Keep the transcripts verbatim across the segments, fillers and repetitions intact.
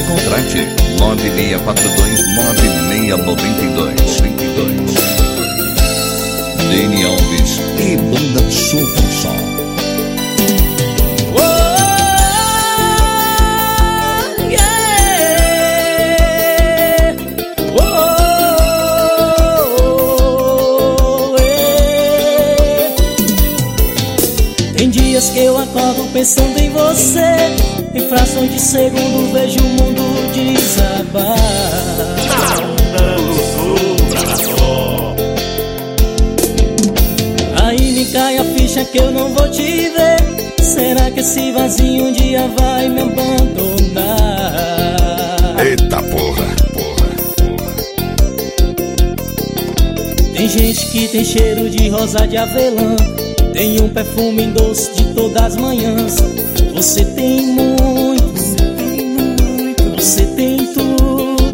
contrate nove seis quatro dois nove seis nove dois dois. Deni Alves e Banda Sofra Só. Tem dias que eu acordo pensando em você, em frações de segundo vejo o mundo desabar. Aí me cai a ficha que eu não vou te ver. Será que esse vazio um dia vai me abandonar? Eita porra, porra, porra. Tem gente que tem cheiro de rosa de avelã, tem um perfume doce de todas as manhãs. Você tem muito, você tem tudo,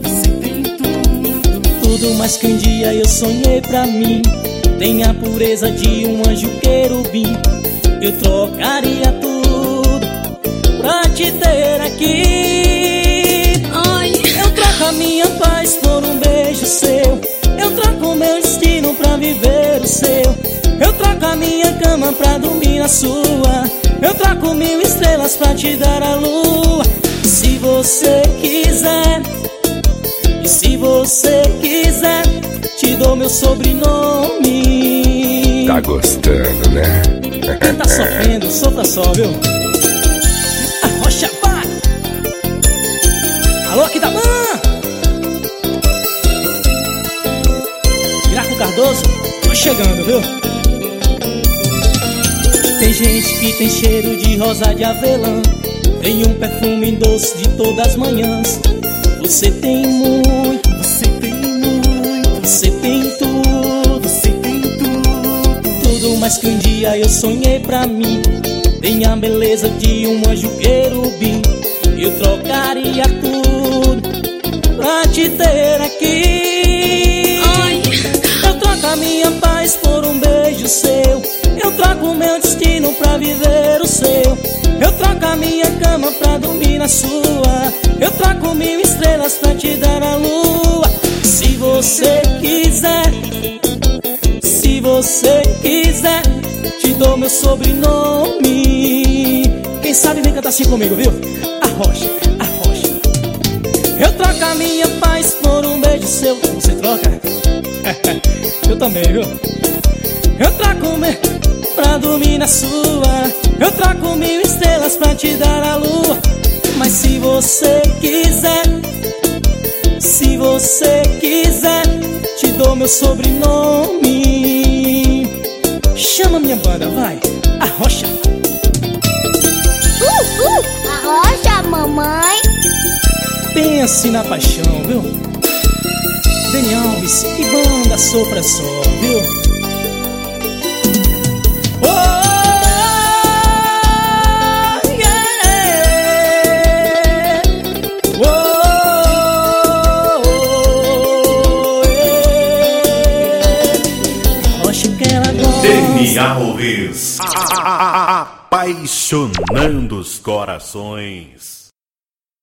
tudo mais que um dia eu sonhei pra mim. Tem a pureza de um anjo querubim. Eu trocaria tudo pra te ter aqui. Eu troco a minha paz por um beijo seu. Eu troco o meu destino pra viver o seu. Eu troco a minha cama pra dormir na sua. Eu troco mil estrelas pra te dar a lua. Se você quiser, e se você quiser, te dou meu sobrenome. Tá gostando, né? Quem tá sofrendo, sofra só, viu? Arrocha, vai! Alô, aqui da Man! Miraco Cardoso, tô chegando, viu? Tem gente que tem cheiro de rosa de avelã, tem um perfume doce de todas as manhãs. Você tem muito, você tem muito, você tem tudo, você tem tudo, tudo mais que um dia eu sonhei pra mim. Tem a beleza de um anjo querubim. Eu trocaria tudo pra te ter aqui. Eu troco a minha paz por um beijo seu. Eu troco o meu destino pra viver o seu. Eu troco a minha cama pra dormir na sua. Eu troco mil estrelas pra te dar a lua. Se você quiser, se você quiser, te dou meu sobrenome. Quem sabe vem cantar assim comigo, viu? Arrocha, arrocha. Eu troco a minha paz por um beijo seu. Você troca? Eu também, viu? Eu troco o meu pra dormir na sua. Eu troco mil estrelas pra te dar a lua. Mas se você quiser, se você quiser, te dou meu sobrenome. Chama minha banda, vai, arrocha. Uh, uh, arrocha, mamãe. Pense na paixão, viu? Deni Alves e Banda Sofra Só, viu? Deni Alves, apaixonando os corações.